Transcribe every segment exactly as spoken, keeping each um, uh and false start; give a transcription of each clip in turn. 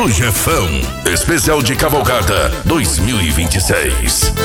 do Jefão, especial de Cavalcada dois mil e vinte e seis.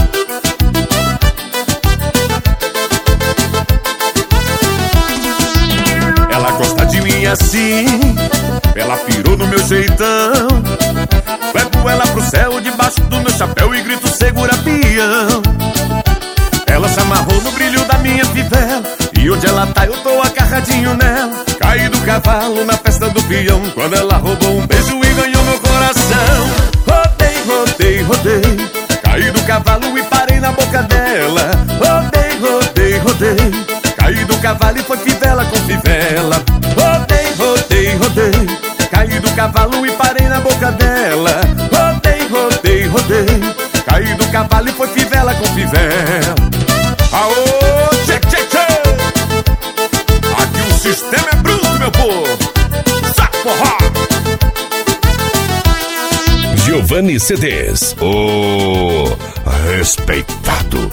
Ela gosta de mim assim, ela pirou no meu jeitão. Levo ela pro céu debaixo do meu chapéu e grito segura peão. Ela se amarrou no brilho da minha fivela, e onde ela tá eu tô agarradinho nela. Caí do cavalo na festa do peão, quando ela roubou um beijo e ganhou meu coração. Rodei, rodei, rodei, caí do cavalo e parei na boca dela. Rodei, rodei, rodei, caí do cavalo e foi fivela com fivela. Rodei, rodei, rodei, caí do cavalo e parei na boca dela. Rodei, rodei, rodei, caí do cavalo e foi fivela com fivela. Aô, tchê, tchê, tchê! Aqui o sistema é bruto, meu povo! Saco forró! Giovanni C Ds, o respeitado.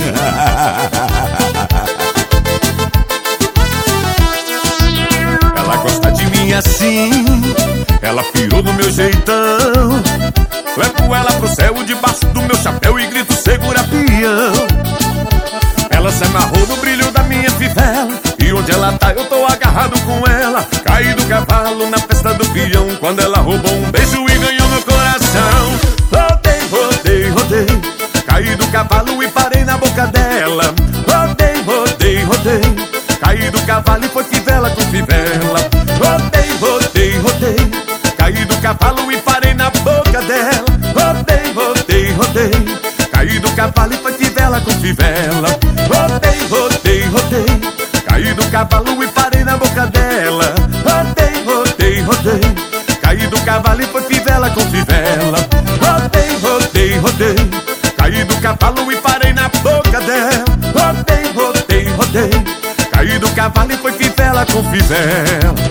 Ela gosta de mim assim, ela pirou no meu jeitão. Levo ela pro céu debaixo do meu chapéu e grito segura peão. Ela se amarrou no brilho da minha fivela, e onde ela tá eu tô agarrado com ela. Caí do cavalo na festa do peão, quando ela roubou um beijo e ganhou meu coração. Rodei, rodei, rodei, caí do cavalo e parei na boca dela. Rodei, rodei, rodei, caí do cavalo e foi fivela com fivela. Rodei, rodei, rodei, caí do cavalo e parei na boca dela. Rodei, rodei, rodei, caí do cavalo e foi fivela com fivela. Rodei, rodei, rodei, caí do cavalo e parei na boca dela. Rodei, rodei, rodei, caí do cavalo e foi fivela com fivela. Rodei, rodei, rodei, caí do cavalo e parei na boca dela. Rodei, rodei, rodei, caí do cavalo e foi fivela com fivela.